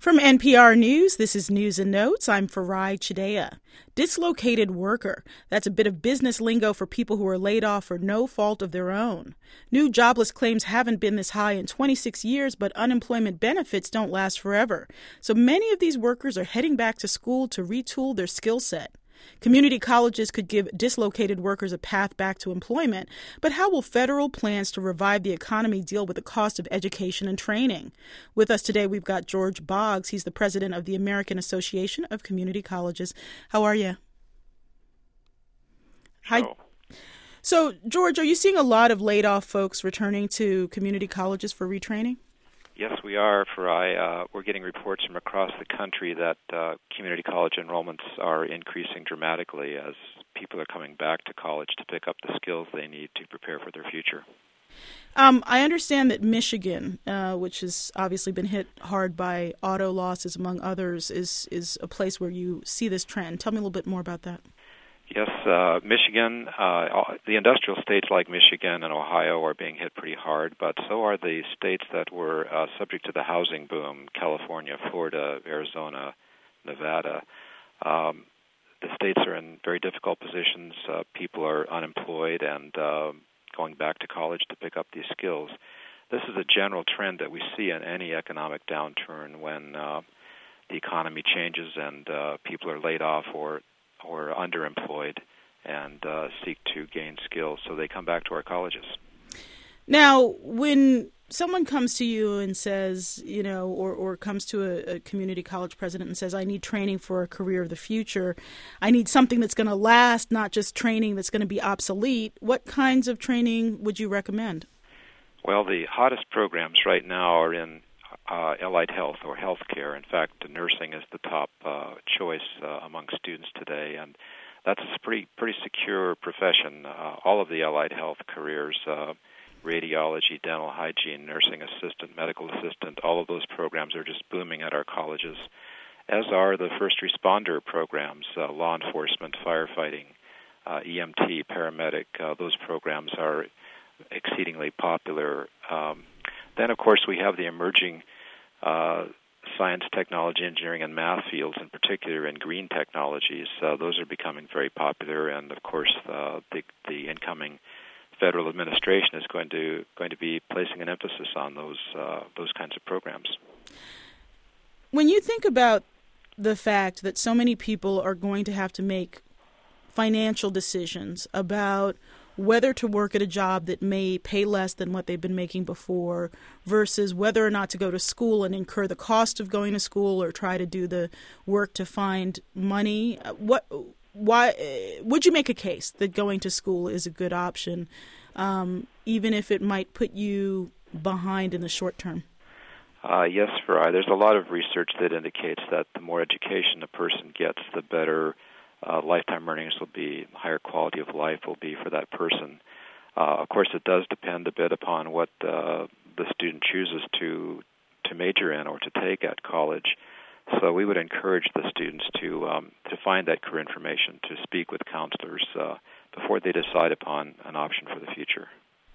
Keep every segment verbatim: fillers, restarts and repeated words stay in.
From N P R News, this is News and Notes. I'm Farai Chidea. Dislocated worker. That's a bit of business lingo for people who are laid off for no fault of their own. New jobless claims haven't been this high in twenty-six years, but unemployment benefits don't last forever. So many of these workers are heading back to school to retool their skill set. Community colleges could give dislocated workers a path back to employment, but how will federal plans to revive the economy deal with the cost of education and training? With us today, we've got George Boggs. He's the president of the American Association of Community Colleges. How are you? Hi. So, so, George, are you seeing a lot of laid-off folks returning to community colleges for retraining? yes, we are. For I, uh, we're getting reports from across the country that uh, community college enrollments are increasing dramatically as people are coming back to college to pick up the skills they need to prepare for their future. Um, I understand that Michigan, uh, which has obviously been hit hard by auto losses, among others, is is a place where you see this trend. Tell me a little bit more about that. Yes, uh, Michigan, uh, the industrial states like Michigan and Ohio are being hit pretty hard, but so are the states that were uh, subject to the housing boom: California, Florida, Arizona, Nevada. Um, the states are in very difficult positions. Uh, people are unemployed and uh, going back to college to pick up these skills. This is a general trend that we see in any economic downturn when uh, the economy changes and uh, people are laid off or or underemployed and uh, seek to gain skills, so they come back to our colleges. Now, when someone comes to you and says, you know, or, or comes to a, a community college president and says, I need training for a career of the future, I need something that's going to last, not just training that's going to be obsolete, what kinds of training would you recommend? Well, the hottest programs right now are in Uh, allied health or healthcare. In fact, nursing is the top uh, choice uh, among students today, and that's a pretty pretty secure profession. Uh, all of the allied health careers, uh, radiology, dental hygiene, nursing assistant, medical assistant, all of those programs are just booming at our colleges, as are the first responder programs, uh, law enforcement, firefighting, uh, E M T, paramedic. Uh, those programs are exceedingly popular. Um, Then, of course, we have the emerging uh, science, technology, engineering, and math fields, in particular in green technologies. Uh, those are becoming very popular, and of course, uh, the, the incoming federal administration is going to going to be placing an emphasis on those uh, those kinds of programs. When you think about the fact that so many people are going to have to make financial decisions about whether to work at a job that may pay less than what they've been making before versus whether or not to go to school and incur the cost of going to school or try to do the work to find money, what, why would you make a case that going to school is a good option, um, even if it might put you behind in the short term? Uh, yes, Farai. There's a lot of research that indicates that the more education a person gets, the better Uh, lifetime earnings will be, higher quality of life will be for that person. Uh, of course, it does depend a bit upon what uh, the student chooses to to major in or to take at college. So we would encourage the students to um, to find that career information, to speak with counselors uh, before they decide upon an option for the future.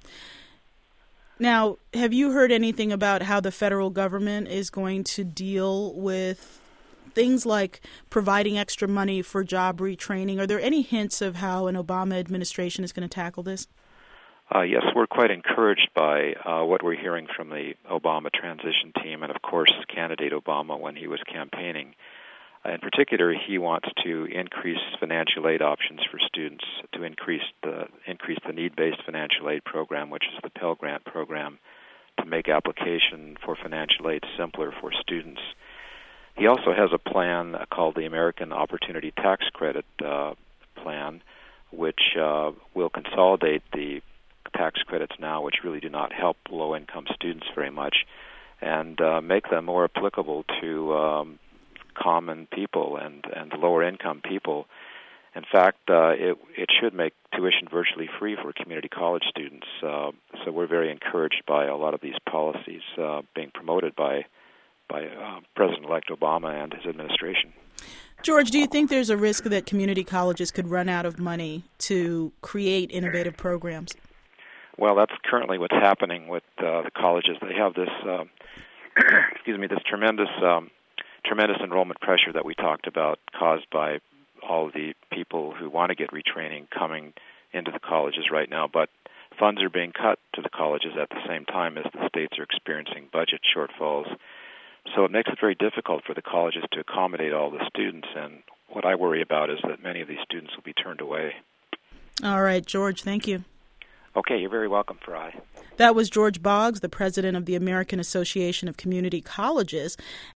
Now, have you heard anything about how the federal government is going to deal with things like providing extra money for job retraining? Are there any hints of how an Obama administration is going to tackle this? Uh, yes, we're quite encouraged by uh, what we're hearing from the Obama transition team and, of course, candidate Obama when he was campaigning. Uh, in particular, he wants to increase financial aid options for students, to increase the increase the need-based financial aid program, which is the Pell Grant program, to make application for financial aid simpler for students. He also has a plan called the American Opportunity Tax Credit uh, Plan, which uh, will consolidate the tax credits now, which really do not help low-income students very much, and uh, make them more applicable to um, common people and, and lower-income people. In fact, uh, it, it should make tuition virtually free for community college students. Uh, so we're very encouraged by a lot of these policies uh, being promoted by by uh, President-elect Obama and his administration. George, do you think there's a risk that community colleges could run out of money to create innovative programs? Well, that's currently what's happening with uh, the colleges. They have this, uh, excuse me, this tremendous um, tremendous enrollment pressure that we talked about caused by all of the people who want to get retraining coming into the colleges right now, but funds are being cut to the colleges at the same time as the states are experiencing budget shortfalls. So it makes it very difficult for the colleges to accommodate all the students, and what I worry about is that many of these students will be turned away. All right, George, thank you. Okay, you're very welcome, Farai. That was George Boggs, the president of the American Association of Community Colleges.